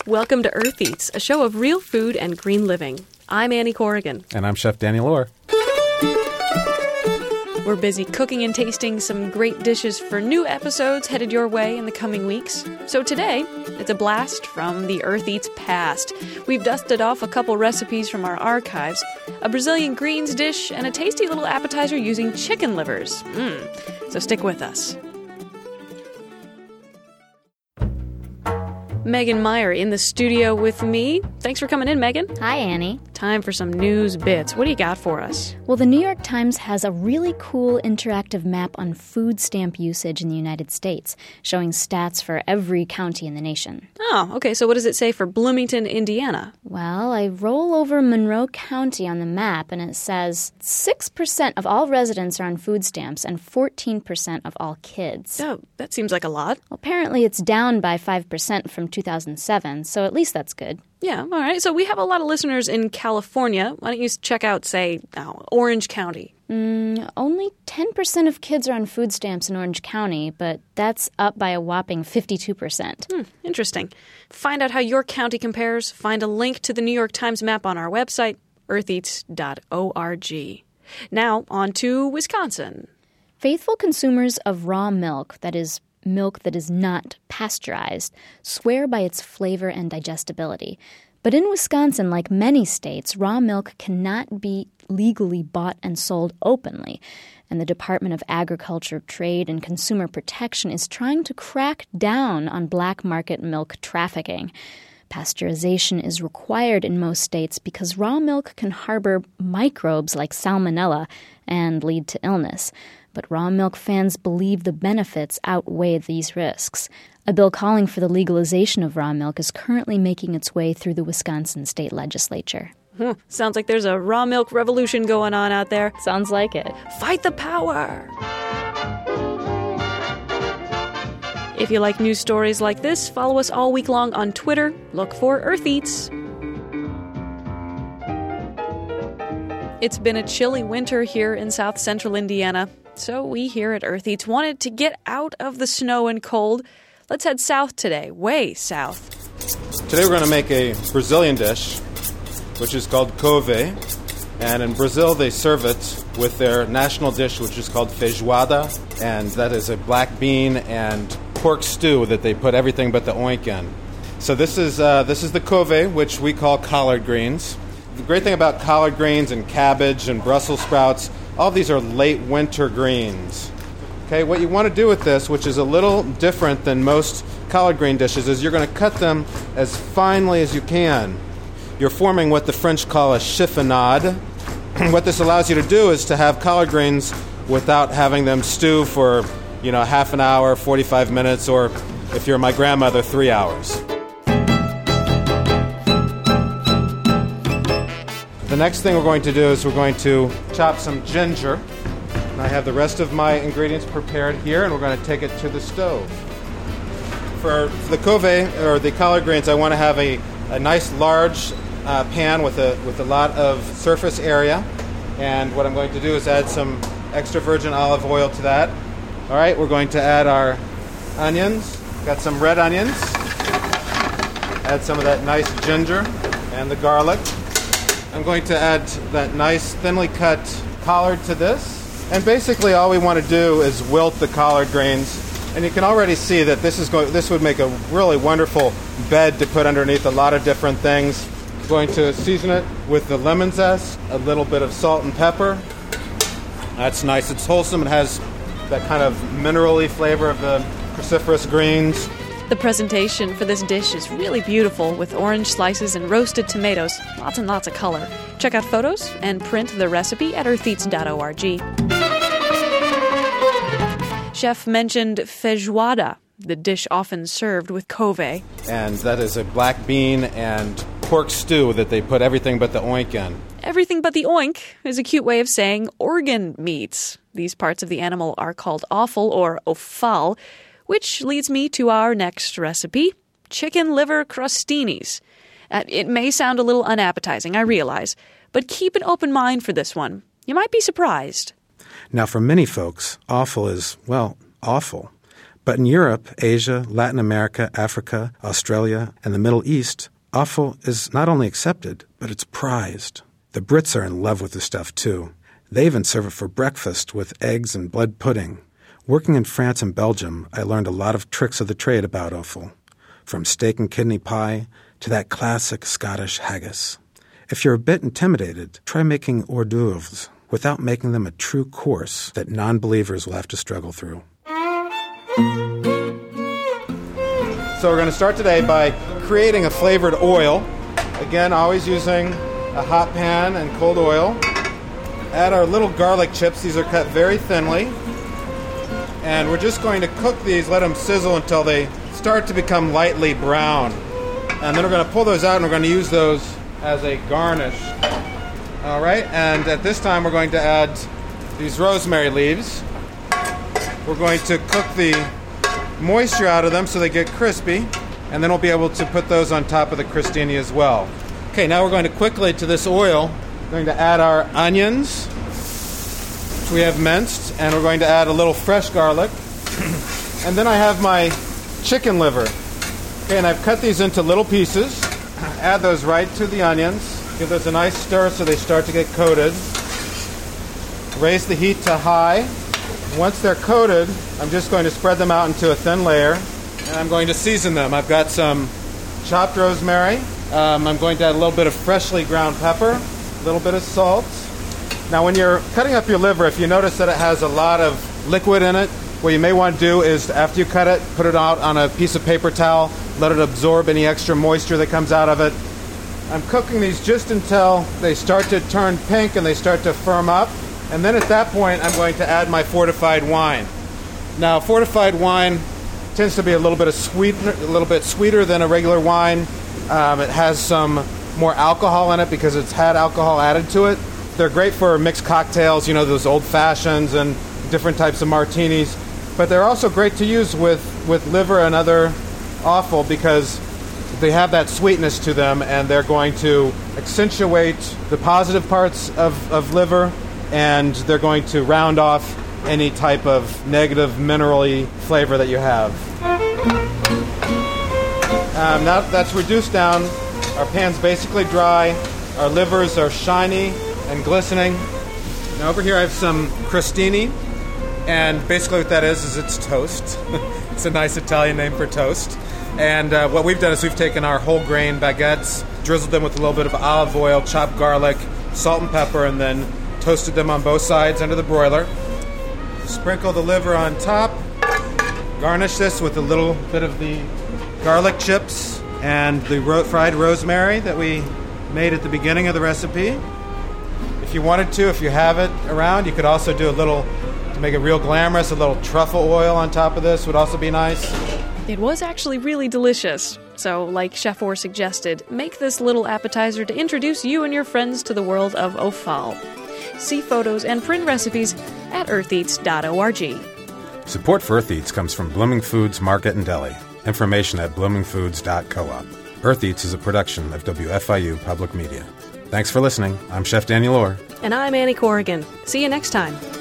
Welcome to Earth Eats, a show of real food and green living. I'm Annie Corrigan. And I'm Chef Danny Lohr. We're busy cooking and tasting some great dishes for new episodes headed your way in the coming weeks. So today, it's a blast from the Earth Eats past. We've dusted off a couple recipes from our archives, a Brazilian greens dish, and a tasty little appetizer using chicken livers. So stick with us. Megan Meyer in the studio with me. Thanks for coming in, Megan. Hi, Annie. Time for some news bits. What do you got for us? Well, the New York Times has a really cool interactive map on food stamp usage in the United States, showing stats for every county in the nation. Oh, okay. So what does it say for Bloomington, Indiana? Well, I roll over Monroe County on the map, and it says 6% of all residents are on food stamps and 14% of all kids. Oh, that seems like a lot. Well, apparently it's down by 5% from 2007, so at least that's good. Yeah, all right. So we have a lot of listeners in California. Why don't you check out, say, Orange County? Only 10% of kids are on food stamps in Orange County, but that's up by a whopping 52%. Interesting. Find out how your county compares. Find a link to the New York Times map on our website, eartheats.org. Now, on to Wisconsin. Faithful consumers of raw milk, that is, milk that is not pasteurized, swear by its flavor and digestibility. But in Wisconsin, like many states, raw milk cannot be legally bought and sold openly. And the Department of Agriculture, Trade, and Consumer Protection is trying to crack down on black market milk trafficking. Pasteurization is required in most states because raw milk can harbor microbes like salmonella and lead to illness. But raw milk fans believe the benefits outweigh these risks. A bill calling for the legalization of raw milk is currently making its way through the Wisconsin state legislature. Sounds like there's a raw milk revolution going on out there. Sounds like it. Fight the power! If you like news stories like this, follow us all week long on Twitter. Look for Earth Eats. It's been a chilly winter here in south central Indiana, so we here at Earth Eats wanted to get out of the snow and cold. Let's head south today, way south. Today we're going to make a Brazilian dish, which is called couve. And in Brazil, they serve it with their national dish, which is called feijoada. And that is a black bean and pork stew that they put everything but the oink in. So this is the couve, which we call collard greens. The great thing about collard greens and cabbage and Brussels sprouts, all these are late winter greens. Okay, what you want to do with this, which is a little different than most collard green dishes, is you're going to cut them as finely as you can. You're forming what the French call a chiffonade. What this allows you to do is to have collard greens without having them stew for, half an hour, 45 minutes, or if you're my grandmother, 3 hours. The next thing we're going to do is we're going to chop some ginger. And I have the rest of my ingredients prepared here, and we're going to take it to the stove. For the couve, or the collard greens, I want to have a nice large pan with a lot of surface area. And what I'm going to do is add some extra virgin olive oil to that. All right, we're going to add our onions. Got some red onions. Add some of that nice ginger and the garlic. I'm going to add that nice thinly cut collard to this. And basically all we want to do is wilt the collard greens. And you can already see that this would make a really wonderful bed to put underneath a lot of different things. I'm going to season it with the lemon zest, a little bit of salt and pepper. That's nice. It's wholesome. It has that kind of minerally flavor of the cruciferous greens. The presentation for this dish is really beautiful with orange slices and roasted tomatoes. Lots and lots of color. Check out photos and print the recipe at eartheats.org. Chef mentioned feijoada, the dish often served with couve. And that is a black bean and pork stew that they put everything but the oink in. Everything but the oink is a cute way of saying organ meats. These parts of the animal are called offal or offal, which leads me to our next recipe, chicken liver crostinis. It may sound a little unappetizing, I realize, but keep an open mind for this one. You might be surprised. Now, for many folks, offal is, awful. But in Europe, Asia, Latin America, Africa, Australia, and the Middle East, offal is not only accepted, but it's prized. The Brits are in love with the stuff, too. They even serve it for breakfast with eggs and blood pudding. Working in France and Belgium, I learned a lot of tricks of the trade about offal, from steak and kidney pie to that classic Scottish haggis. If you're a bit intimidated, try making hors d'oeuvres without making them a true course that non-believers will have to struggle through. So we're going to start today by creating a flavored oil. Again, always using a hot pan and cold oil. Add our little garlic chips. These are cut very thinly. And we're just going to cook these, let them sizzle until they start to become lightly brown. And then we're going to pull those out and we're going to use those as a garnish. All right, and at this time we're going to add these rosemary leaves. We're going to cook the moisture out of them so they get crispy, and then we'll be able to put those on top of the crostini as well. Okay, now we're going to quickly, to this oil, we're going to add our onions, which we have minced, and we're going to add a little fresh garlic. And then I have my chicken liver. Okay, and I've cut these into little pieces. Add those right to the onions. Give those a nice stir so they start to get coated. Raise the heat to high. Once they're coated, I'm just going to spread them out into a thin layer, and I'm going to season them. I've got some chopped rosemary. I'm going to add a little bit of freshly ground pepper, a little bit of salt. Now, when you're cutting up your liver, if you notice that it has a lot of liquid in it, what you may want to do is, after you cut it, put it out on a piece of paper towel, let it absorb any extra moisture that comes out of it. I'm cooking these just until they start to turn pink and they start to firm up. And then at that point, I'm going to add my fortified wine. Now, fortified wine tends to be a little bit sweeter than a regular wine. It has some more alcohol in it because it's had alcohol added to it. They're great for mixed cocktails, you know, those old fashions and different types of martinis. But they're also great to use with liver and other offal because they have that sweetness to them, and they're going to accentuate the positive parts of liver, and they're going to round off any type of negative mineral-y flavor that you have. Now that's reduced down, our pan's basically dry, our livers are shiny and glistening. Now over here I have some crostini, and basically what that is it's toast. It's a nice Italian name for toast. And what we've done is we've taken our whole grain baguettes, drizzled them with a little bit of olive oil, chopped garlic, salt and pepper, and then toasted them on both sides under the broiler. Sprinkle the liver on top. Garnish this with a little bit of the garlic chips and the fried rosemary that we made at the beginning of the recipe. If you wanted to, if you have it around, you could also do a little, to make it real glamorous, a little truffle oil on top of this would also be nice. It was actually really delicious. So, like Chef Orr suggested, make this little appetizer to introduce you and your friends to the world of offal. See photos and print recipes at eartheats.org. Support for Earth Eats comes from Blooming Foods Market and Deli. Information at bloomingfoods.coop. Earth Eats is a production of WFIU Public Media. Thanks for listening. I'm Chef Daniel Orr. And I'm Annie Corrigan. See you next time.